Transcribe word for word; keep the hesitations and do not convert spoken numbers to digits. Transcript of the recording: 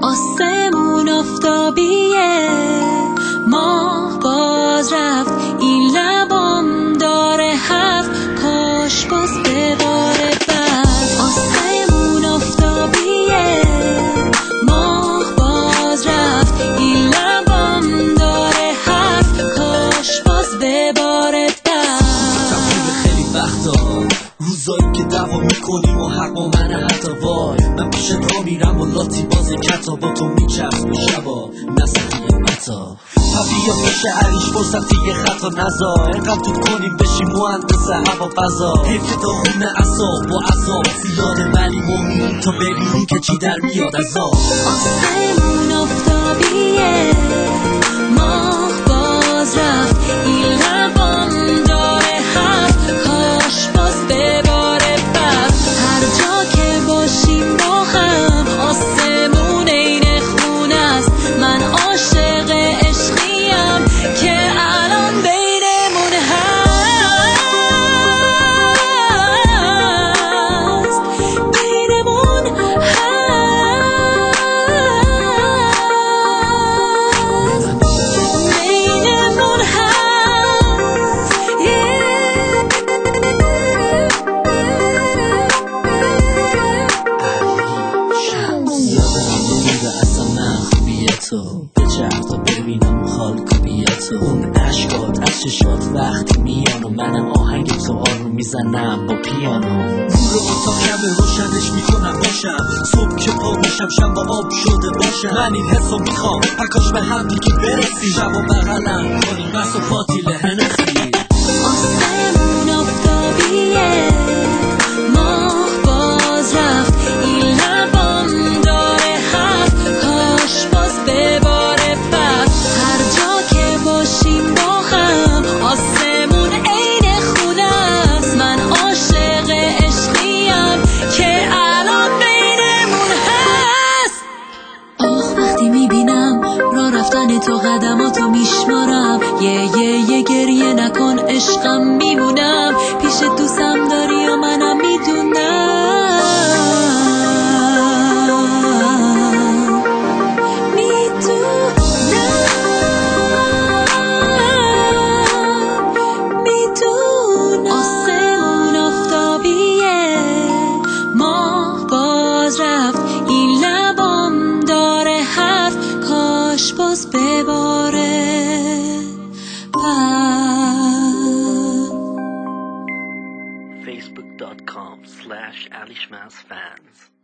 آسمون آفتابیه، ماه باز رفت، این لبام داره حرف، کاش باز بباره برف. آسمون آفتابیه، ماه باز رفت، این لبام داره حرف، کاش باز بباره برف. تفریب خیلی وقتا روزایی که دعوا میکنیم و حق با من حتی وای، من پیش را میرم و لاتی باز کتا با تو میچرخ به شبا نسخی متا پبیا میشه عریش فرصتی خطا نزا اینقدر دود کنیم بشیم مهندس هوا فضا حیف داغون اصاب و عذاب زیاده ولی ما میریم تا ببینیم که چی در میاد از آب. آسمون آفتابیه، ماه باز رفت، این لبام داره حرف، کاش باز بباره برف. هر جا که باشیم با هم آسمون این خونه است، من عاشق عشقیم که الان بینمون هست، بینمون تو بچرخ تا ببینم خالکوبیاتو اون عشقات از چشات وقتی میان و منم آهنگ تو آروم میزنم با پیانو. نور اتاق کمه روشنش میکنم باشم، صبح که پا میشم شب با آب شده باشم. من این حسو میخوام پکاش به هم دیگه برسی، شب و بغلم کنیم بس و پاتیل هنسی. آسمون آفتابیه، ماه باز رفت، این لبام داره حرف، کاش باز بباره برف. هر جا که باشیم با هم آسمون عین خونه است، من عاشق عشقیم که الان بینمون هست. آخ وقتی میبینم راه رفتن تو قدماتو میشمارم، یه یه یه گریه نکن عشقم میمونم، پیش دوستم داری و منم میدونم، میدونم میدونم. آسمون آفتابیه، ماه باز رفت، این لبام داره حرف، کاش باز بباره facebook dot com slash alishmans fans